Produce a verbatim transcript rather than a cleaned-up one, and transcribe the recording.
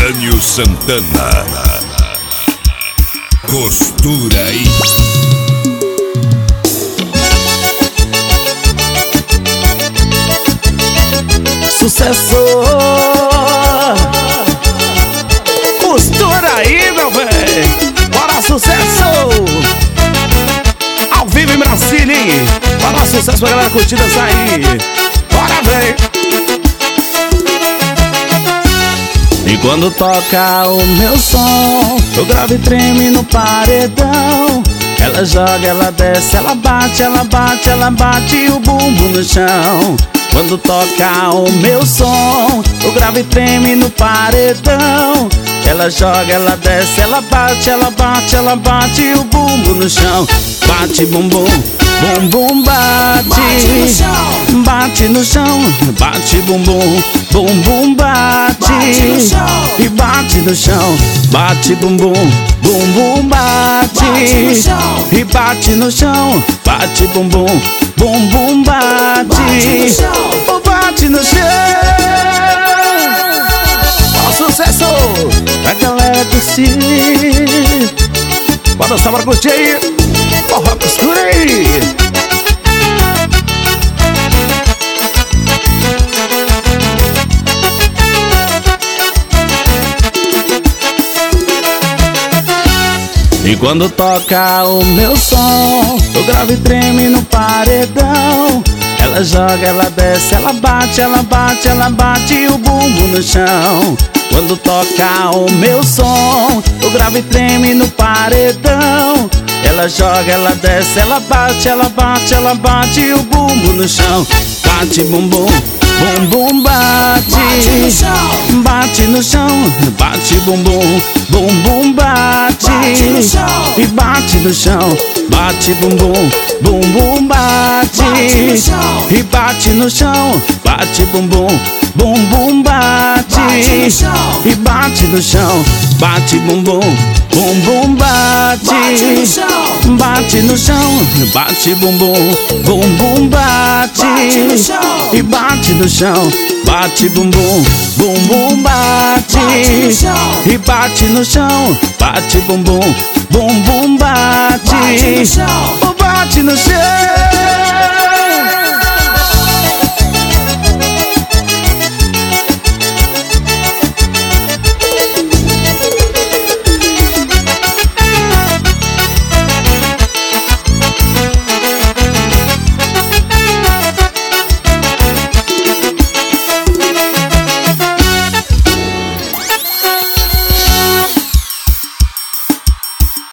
Jânio Santana. Costura aí. Sucesso! Costura aí, meu bem! Bora, sucesso! Ao vivo em Brasília, hein? Bora, sucesso pra galera curtida aí! Bora, vem! E quando toca o meu som, o grave treme no paredão. Ela joga, ela desce, ela bate, ela bate, ela bate o bumbum no chão. Quando toca o meu som, o grave treme no paredão. Ela joga, ela desce, ela bate, ela bate, ela bate o bumbum no chão. Bate bumbum, bumbum bate, bate no chão, bate no chão, bate bumbum, bumbum bate, bate no chão, e bate no chão, bate bumbum, bumbum bate, bate no chão, e bate no chão, bate bumbum, bumbum bate, bate no chão, bate no chão. Ó, sucesso! A galera curtir, bora dançar, bora curtir aí. Porra, costura aí. E quando toca o meu som, o grave treme no paredão. Ela joga, ela desce, ela bate, ela bate, ela bate o bumbum no chão. Quando toca o meu som, o grave treme no paredão. Ela joga, ela desce, ela bate, ela bate, ela bate o bumbum no chão. Bate bumbum, bumbum bate, bate no chão, bate no chão, bate bumbum, bumbum bate, bate no chão, e bate no chão, bate bumbum, bumbum bate, bate no chão, e bate no chão, bate bumbum, bumbum bate, bate no chão, e bate no chão, bate bumbum, bumbum bate, bate no chão, bate no chão, bate bumbum, bumbum bate, bate no chão, e bate no chão, bate bumbum, bumbum bate, bate no chão, e bate no chão, bate bumbum, bumbum bate, bate no chão, bate no chão.